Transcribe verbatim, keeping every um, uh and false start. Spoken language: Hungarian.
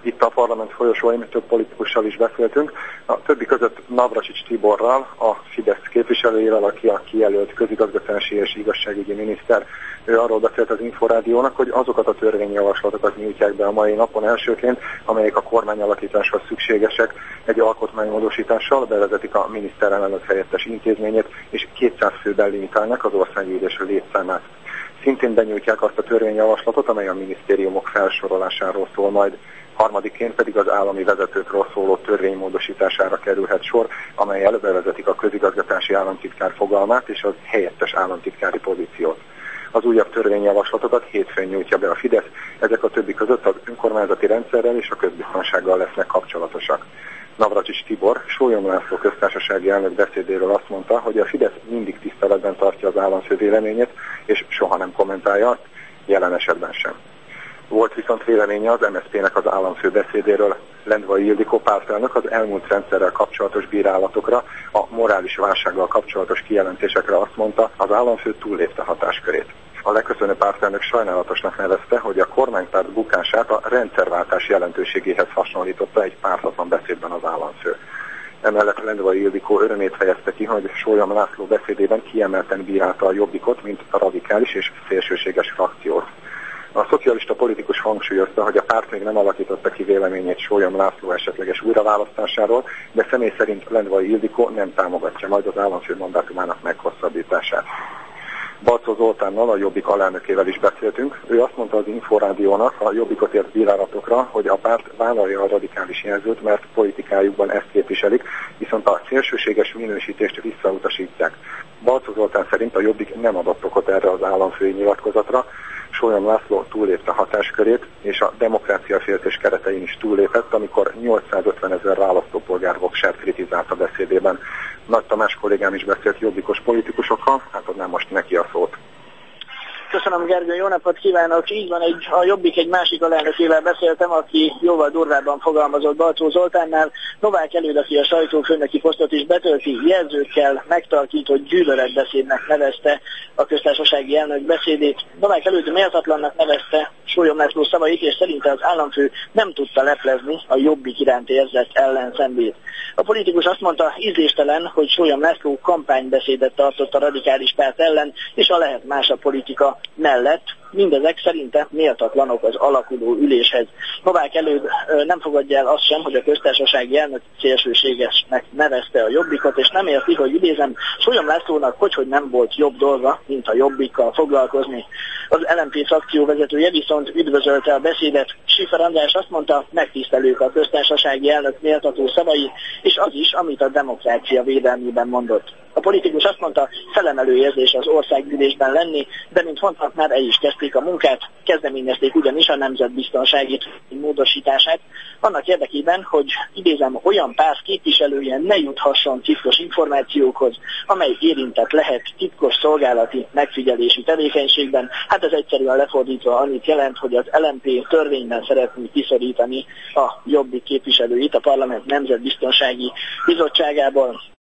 Itt a parlament folyosóin több politikussal is beszéltünk, a többi között Navracsics Tiborral, a Fidesz képviselőjével, aki a kijelölt közigazgatási és igazságügyi miniszter. Ő arról beszélt az Inforádiónak, hogy azokat a törvényjavaslatokat nyújtják be a mai napon elsőként, amelyek a kormányalakításhoz szükségesek, egy alkotmánymódosítással bevezetik a miniszterelnök helyettes intézményét, és kétszáz főben limitálnak az országgyűlés létszámát. Szintén benyújtják azt a törvényjavaslatot, amely a minisztériumok felsorolásáról szól majd. Harmadikként pedig az állami vezetőkről szóló törvény módosítására kerülhet sor, amelyel bevezetik a közigazgatási államtitkár fogalmát és az helyettes államtitkári pozíciót. Az újabb törvényjavaslatokat hétfőn nyújtja be a Fidesz, ezek a többi között az önkormányzati rendszerrel és a közbiztonsággal lesznek kapcsolatosak. Navracsics Tibor Sólyom László köztársasági elnök beszédéről azt mondta, hogy a Fidesz mindig tiszteletben tartja az államfő véleményét, és soha nem kommentálja azt, jelen esetben sem. Volt viszont véleménye az em es zé pének az államfő beszédéről. Lendvai Ildikó pártelnök az elmúlt rendszerrel kapcsolatos bírálatokra, a morális válsággal kapcsolatos kijelentésekre azt mondta, az államfő túllépte hatáskörét. A leköszönő pártelnök sajnálatosnak nevezte, hogy a kormánypárt bukását a rendszerváltás jelentőségéhez hasonlította egy pártatlan beszédben az államfő. Emellett Lendvai Ildikó örömét fejezte ki, hogy Sólyom László beszédében kiemelten bírálta a Jobbikot, mint a radikális és szélsőséges frakciót. A szocialista politikus hangsúlyozta, hogy a párt még nem alakította ki véleményét Sólyom László esetleges újraválasztásáról, de személy szerint Lendvai Ildikó nem támogatja majd az államfő mandátumának meghosszabbítását. Balczó Zoltánnal, a Jobbik alelnökével is beszéltünk. Ő azt mondta az Inforádiónak a Jobbikot ért bírálatokra, hogy a párt vállalja a radikális jelzőt, mert politikájukban ezt képviselik, viszont a szélsőséges minősítést visszautasítják. Balczó Zoltán szerint a Jobbik nem adott okot erre az államfői nyilatkozatra. Sólyom László túllépte hatáskörét, és a demokráciaféltés keretein is túllépett, amikor nyolcszázötvenezer választópolgár voksát kritizált a beszédében. Nagy Tamás kollégám is beszélt jobbikos politikusokkal, hát adnám most neki a szót. Köszönöm, Gergő, jó napot kívánok! Így van, egy, a Jobbik egy másik alelnökével beszéltem, aki jóval durvábban fogalmazott Balczó Zoltánnál. Novák Előd, aki a sajtófőnöki posztot is betölti, jelzőkkel megtarkított gyűlöletbeszédnek nevezte a köztársasági elnök beszédét. Novák Előd méltatlannak nevezte Sólyom László szavait, és szerinte az államfő nem tudta leplezni a Jobbik iránt érzett ellenszenvét. A politikus azt mondta, ízléstelen, hogy Sólyom László kampánybeszédet tartott a radikális párt ellen, és a lehet más a politika mellett, mindezek szerinte méltatlanok az alakuló üléshez. Novák Előd nem fogadja el azt sem, hogy a köztársasági elnök szélsőségesnek nevezte a Jobbikot, és nem érti, hogy idézem, Sólyom Lászlónak hogyhogy nem volt jobb dolga, mint a Jobbikkal foglalkozni. Az el em pé frakció vezetője viszont üdvözölte a beszédet. Schiffer András azt mondta, megtisztelők a köztársasági elnök méltató szavai, és az is, amit a demokrácia védelmében mondott. A politikus azt mondta, felemelő érzés az országgyűlésben lenni, de mint mondtak, már el is kezdték a munkát, kezdeményezték ugyanis a nemzetbiztonsági módosítását, annak érdekében, hogy idézem, olyan párt képviselője ne juthasson titkos információkhoz, amely érintett lehet titkos szolgálati megfigyelési tevékenységben. Hát ez egyszerűen lefordítva annyit jelent, hogy az el em pé törvényben szeretné kiszorítani a Jobbik képviselőit a Parlament Nemzetbiztonsági Bizottságából.